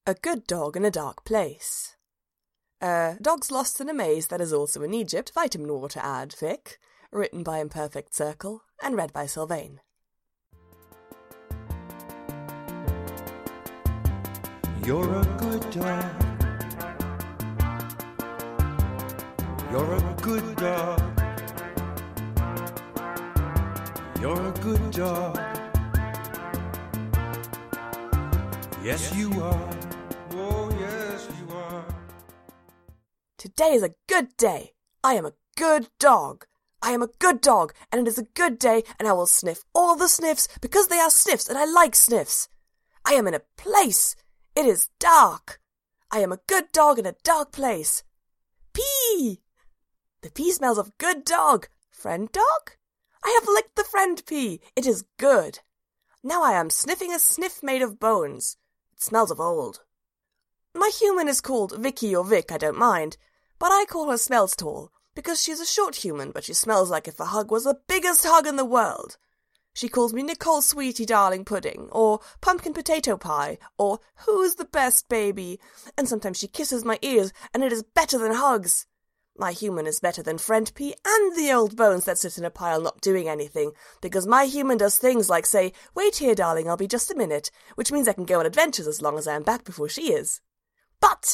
A good dog in a dark place. Dogs Lost in a Maze That Is Also in Egypt, Vitamin Water ad fic, written by Imperfect Circle, and read by Sylvain. You're a good dog. You're a good dog. You're a good dog. Yes, you are. Oh, yes, you are. Today is a good day. I am a good dog. I am a good dog, and it is a good day, and I will sniff all the sniffs because they are sniffs, and I like sniffs. I am in a place. It is dark. I am a good dog in a dark place. Pee! The pee smells of good dog. Friend dog? I have licked the friend pee. It is good. Now I am sniffing a sniff made of bones. It smells of old. My human is called Vicky or Vic, I don't mind, but I call her Smells Tall, because she's a short human, but she smells like if a hug was the biggest hug in the world. She calls me Nicole Sweetie Darling Pudding, or Pumpkin Potato Pie, or Who's the Best Baby, and sometimes she kisses my ears, and it is better than hugs. My human is better than Friend Pea and the old bones that sit in a pile not doing anything, because my human does things like say, "Wait here, darling, I'll be just a minute," which means I can go on adventures as long as I am back before she is. But!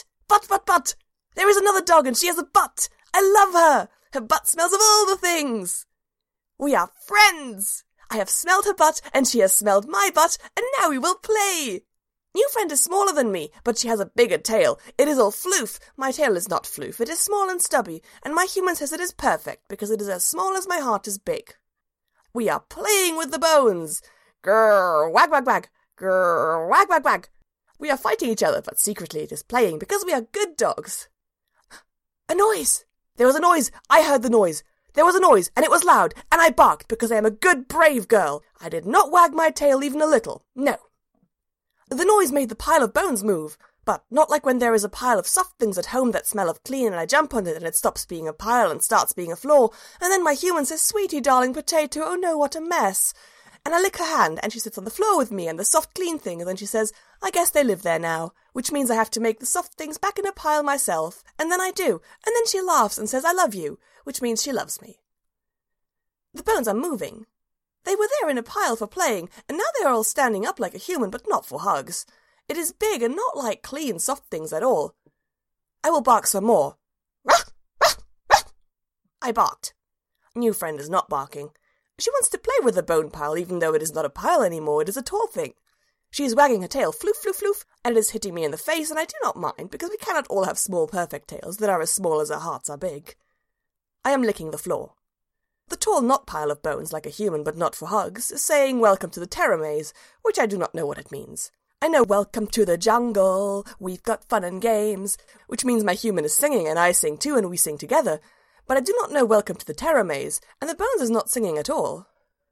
There is another dog and she has a butt! I love her! Her butt smells of all the things! We are friends! I have smelled her butt and she has smelled my butt, and now we will play! New friend is smaller than me, but she has a bigger tail. It is all floof. My tail is not floof. It is small and stubby, and my human says it is perfect, because it is as small as my heart is big. We are playing with the bones. Grrr, wag, wag, wag. Grrr, wag, wag, wag. We are fighting each other, but secretly it is playing, because we are good dogs. A noise! There was a noise! I heard the noise! There was a noise, and it was loud, and I barked, because I am a good, brave girl. I did not wag my tail even a little. No. The noise made the pile of bones move, but not like when there is a pile of soft things at home that smell of clean and I jump on it and it stops being a pile and starts being a floor, and then my human says, "Sweetie, darling potato, oh no, what a mess." And I lick her hand, and she sits on the floor with me and the soft clean thing, and then she says, "I guess they live there now," which means I have to make the soft things back in a pile myself, and then I do, and then she laughs and says, "I love you," which means she loves me. The bones are moving. They were there in a pile for playing, and now they are all standing up like a human, but not for hugs. It is big and not like clean, soft things at all. I will bark some more. Ruff, ruff, ruff. I barked. New friend is not barking. She wants to play with the bone pile, even though it is not a pile anymore, it is a tall thing. She is wagging her tail, floof, floof, floof, and it is hitting me in the face, and I do not mind, because we cannot all have small, perfect tails that are as small as our hearts are big. I am licking the floor. The tall not pile of bones, like a human but not for hugs, is saying "Welcome to the terror maze," which I do not know what it means. I know "Welcome to the jungle, we've got fun and games," which means my human is singing and I sing too and we sing together, but I do not know "Welcome to the terror maze," and the bones is not singing at all.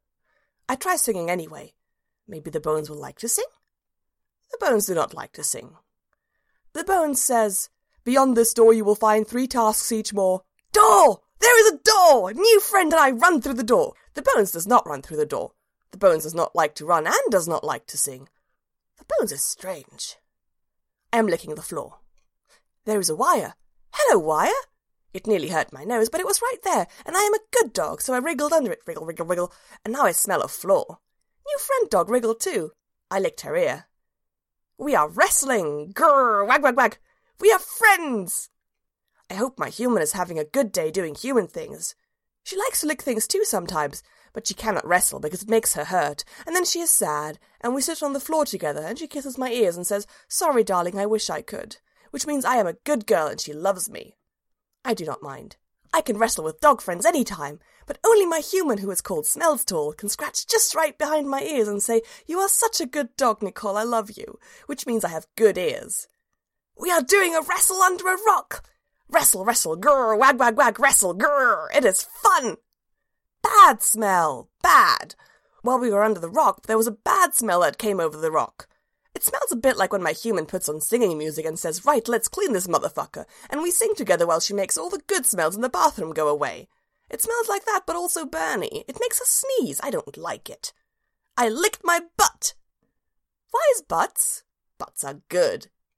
I try singing anyway. Maybe the bones will like to sing? The bones do not like to sing. The bones says, "Beyond this door you will find 3 tasks each more." Door! There is a door! New friend and I run through the door. The bones does not run through the door. The bones does not like to run and does not like to sing. The bones is strange. I am licking the floor. There is a wire. Hello, wire! It nearly hurt my nose, but it was right there, and I am a good dog, so I wriggled under it, wriggle, wriggle, wriggle, and now I smell of floor. New friend dog wriggled too. I licked her ear. We are wrestling! Grrr, wag, wag, wag! We are friends! I hope my human is having a good day doing human things. She likes to lick things too sometimes, but she cannot wrestle because it makes her hurt, and then she is sad, and we sit on the floor together, and she kisses my ears and says, "Sorry, darling, I wish I could," which means I am a good girl and she loves me. I do not mind. I can wrestle with dog friends any time, but only my human, who is called Smells Tall, can scratch just right behind my ears and say, "You are such a good dog, Nicole, I love you," which means I have good ears. We are doing a wrestle under a rock! Wrestle, wrestle, grrr, wag, wag, wag, wrestle, grrr, it is fun! Bad smell, bad. While we were under the rock, there was a bad smell that came over the rock. It smells a bit like when my human puts on singing music and says, "Right, let's clean this motherfucker," and we sing together while she makes all the good smells in the bathroom go away. It smells like that, but also burny. It makes us sneeze. I don't like it. I licked my butt. Why is butts? Butts are good.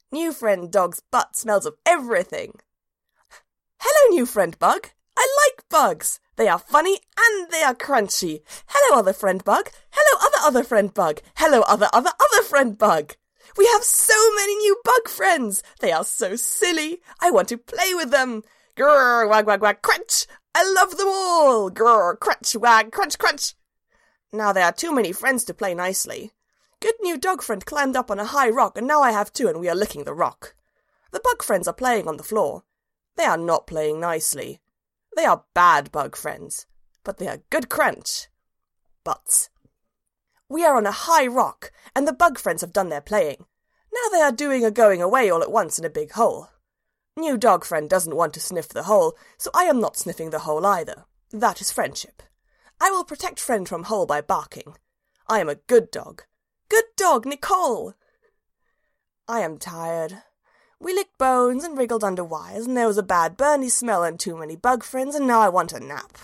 New friend dog's butt smells of everything. Hello, new friend bug. I like bugs. They are funny and they are crunchy. Hello, other friend bug. Hello, other friend bug. Hello, other friend bug. We have so many new bug friends. They are so silly. I want to play with them. Grrr, wag, wag, wag, crunch. I love them all. Grrr, crunch, wag, crunch, crunch. Now there are too many friends to play nicely. Good new dog friend climbed up on a high rock, and now I have two, and we are licking the rock. The bug friends are playing on the floor. They are not playing nicely. They are bad bug friends, but they are good crunch. Butts. We are on a high rock, and the bug friends have done their playing. Now they are doing a going away all at once in a big hole. New dog friend doesn't want to sniff the hole, so I am not sniffing the hole either. That is friendship. I will protect friend from hole by barking. I am a good dog. Good dog, Nicole! I am tired. We licked bones and wriggled under wires, and there was a bad burny smell and too many bug friends, and now I want a nap.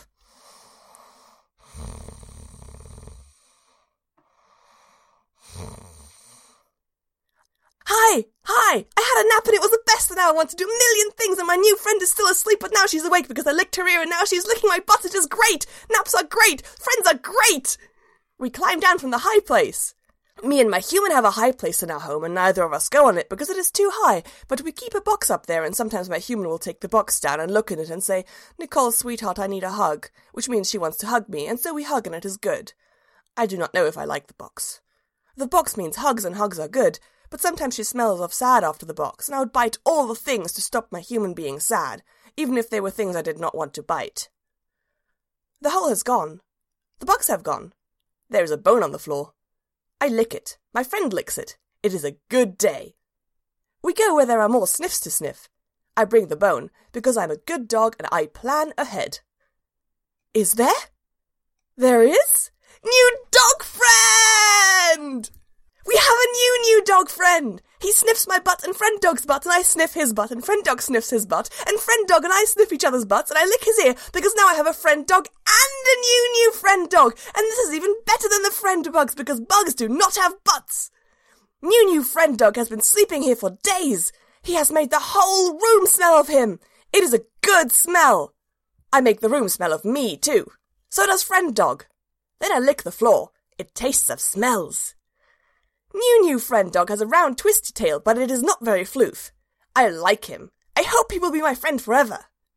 Hi! I had a nap and it was the best, and now I want to do a million things, and my new friend is still asleep, but now she's awake because I licked her ear, and now she's licking my butt. It is great! Naps are great! Friends are great! We climbed down from the high place. Me and my human have a high place in our home, and neither of us go on it because it is too high, but we keep a box up there, and sometimes my human will take the box down and look in it and say, "Nicole, sweetheart, I need a hug," which means she wants to hug me, and so we hug and it is good. I do not know if I like the box. The box means hugs, and hugs are good, but sometimes she smells of sad after the box, and I would bite all the things to stop my human being sad, even if they were things I did not want to bite. The hole has gone. The bugs have gone. There is a bone on the floor. I lick it. My friend licks it. It is a good day. We go where there are more sniffs to sniff. I bring the bone, because I'm a good dog and I plan ahead. Is there? There is? New dog friend! We have a new dog friend! He sniffs my butt and friend dog's butt, and I sniff his butt, and friend dog sniffs his butt, and friend dog and I sniff each other's butts, and I lick his ear, because now I have a friend dog and a new friend dog, and this is even better than the friend bugs, because bugs do not have butts. New friend dog has been sleeping here for days. He has made the whole room smell of him. It is a good smell. I make the room smell of me, too. So does friend dog. Then I lick the floor. It tastes of smells. New friend dog has a round twisty tail, but it is not very floof. I like him. I hope he will be my friend forever.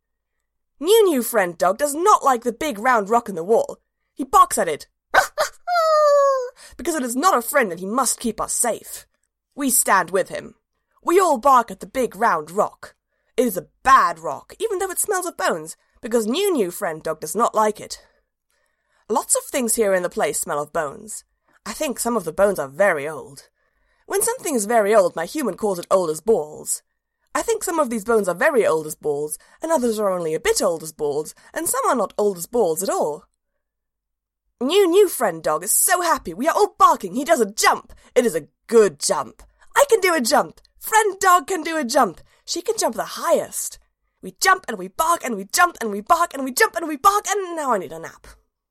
New friend dog does not like the big round rock in the wall. He barks at it. Because it is not a friend and he must keep us safe. We stand with him. We all bark at the big round rock. It is a bad rock, even though it smells of bones, because new friend dog does not like it. Lots of things here in the place smell of bones. I think some of the bones are very old. When something is very old, my human calls it old as balls. I think some of these bones are very old as balls, and others are only a bit old as balls, and some are not old as balls at all. New friend dog is so happy. We are all barking. He does a jump. It is a good jump. I can do a jump. Friend dog can do a jump. She can jump the highest. We jump and we bark and we jump and we bark and we jump and we bark, and now I need a nap.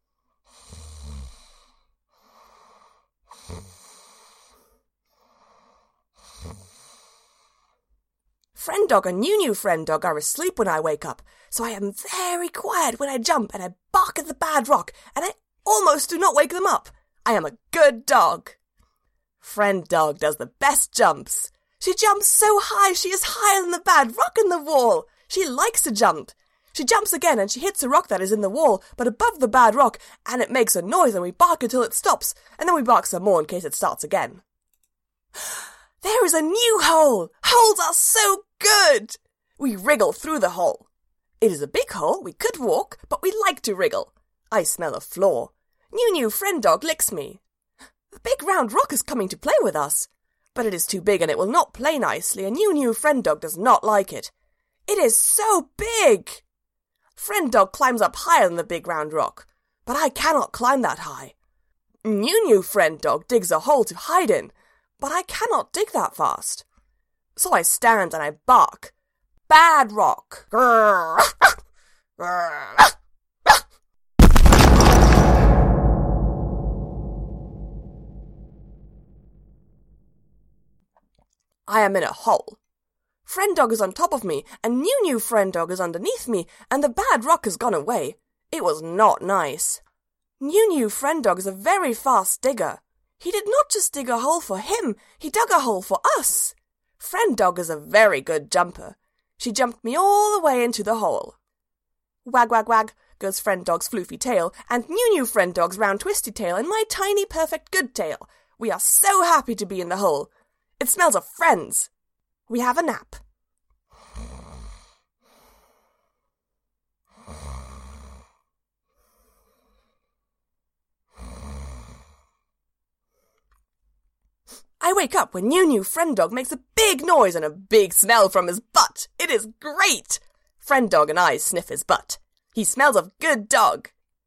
Friend dog and new friend dog are asleep when I wake up, so I am very quiet when I jump, and I bark at the bad rock, and I almost do not wake them up. I am a good dog. Friend dog does the best jumps. She jumps so high, she is higher than the bad rock in the wall. She likes to jump. She jumps again, and she hits a rock that is in the wall, but above the bad rock, and it makes a noise, and we bark until it stops, and then we bark some more in case it starts again. There is a new hole! Holes are so good! We wriggle through the hole. It is a big hole. We could walk, but we like to wriggle. I smell a floor. New friend dog licks me. The big round rock is coming to play with us. But it is too big and it will not play nicely, and new friend dog does not like it. It is so big! Friend dog climbs up higher than the big round rock, but I cannot climb that high. New friend dog digs a hole to hide in, but I cannot dig that fast. So I stand and I bark. Bad rock. Grrr. Grrr. I am in a hole. Friend Dog is on top of me, and new Friend Dog is underneath me, and the bad rock has gone away. It was not nice. New Friend Dog is a very fast digger. He did not just dig a hole for him, he dug a hole for us. Friend Dog is a very good jumper. She jumped me all the way into the hole. Wag, wag, wag goes Friend Dog's floofy tail, and new Friend Dog's round twisty tail, and my tiny perfect good tail. We are so happy to be in the hole. It smells of friends. We have a nap. I wake up when new Friend Dog makes a big noise and a big smell from his butt. It is great! Friend Dog and I sniff his butt. He smells of good dog.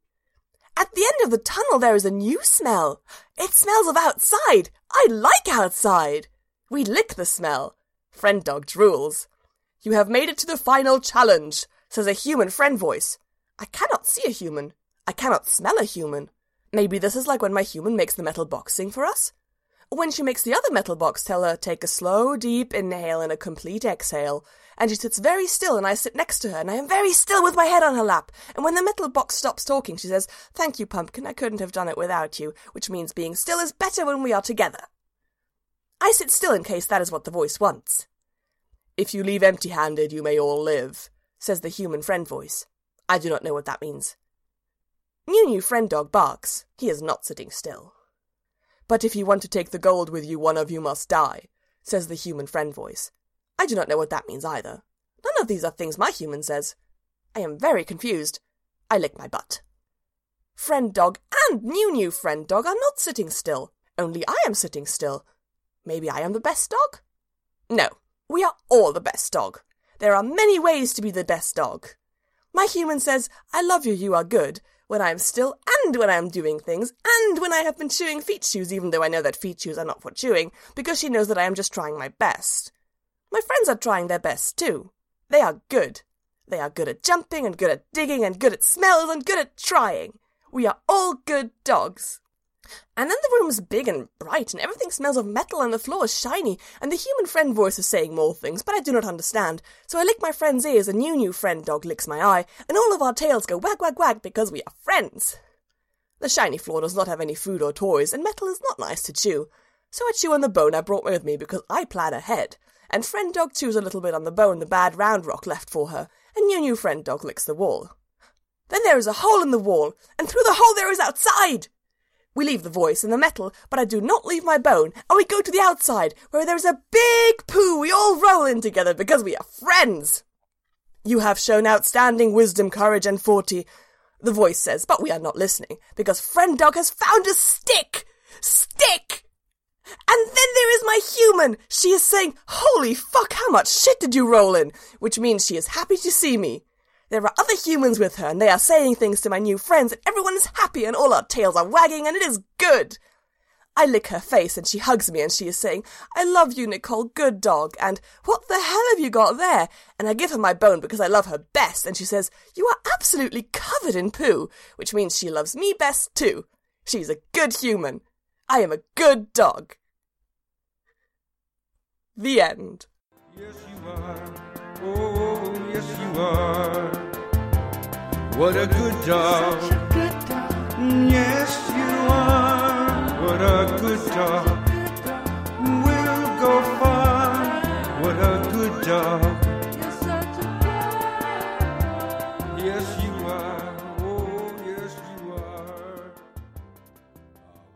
At the end of the tunnel there is a new smell. It smells of outside. I like outside. We lick the smell. Friend Dog drools. You have made it to the final challenge, says a human friend voice. I cannot see a human. I cannot smell a human. Maybe this is like when my human makes the metal box sing for us? When she makes the other metal box tell her take a slow, deep inhale and a complete exhale, and she sits very still and I sit next to her and I am very still with my head on her lap, and when the metal box stops talking she says, "Thank you, Pumpkin, I couldn't have done it without you," which means being still is better when we are together. I sit still in case that is what the voice wants. If you leave empty-handed you may all live, says the human friend voice. I do not know what that means. New Friend Dog barks. He is not sitting still. But if you want to take the gold with you, one of you must die, says the human friend voice. I do not know what that means either. None of these are things my human says. I am very confused. I lick my butt. Friend Dog and new Friend Dog are not sitting still. Only I am sitting still. Maybe I am the best dog? No, we are all the best dog. There are many ways to be the best dog. My human says, "I love you, you are good," when I am still and when I am doing things, and when I have been chewing feet shoes, even though I know that feet shoes are not for chewing, because she knows that I am just trying my best. My friends are trying their best too. They are good. They are good at jumping and good at digging and good at smells and good at trying. We are all good dogs. And then the room is big and bright, and everything smells of metal, and the floor is shiny, and the human friend voice is saying more things, but I do not understand. So I lick my friend's ears, and new Friend Dog licks my eye, and all of our tails go wag, wag, wag, because we are friends. The shiny floor does not have any food or toys, and metal is not nice to chew. So I chew on the bone I brought with me, because I plan ahead, and Friend Dog chews a little bit on the bone the bad round rock left for her, and new Friend Dog licks the wall. Then there is a hole in the wall, and through the hole there is outside! We leave the voice and the metal, but I do not leave my bone, and we go to the outside, where there is a big poo we all roll in together because we are friends. You have shown outstanding wisdom, courage, and forty, the voice says, but we are not listening, because Friend Dog has found a stick! Stick! And then there is my human! She is saying, "Holy fuck, how much shit did you roll in?" Which means she is happy to see me. There are other humans with her, and they are saying things to my new friends, and everyone is happy, and all our tails are wagging, and it is good. I lick her face, and she hugs me, and she is saying, "I love you, Nicole, good dog," and "What the hell have you got there?" And I give her my bone because I love her best, and she says, "You are absolutely covered in poo," which means she loves me best too. She's a good human. I am a good dog. The end. Yes, you are. Oh, yes, you are. What a good dog. Such a good dog. Yes, you are. What a good dog. We'll go far. What a good dog. You're such a good dog. Yes, you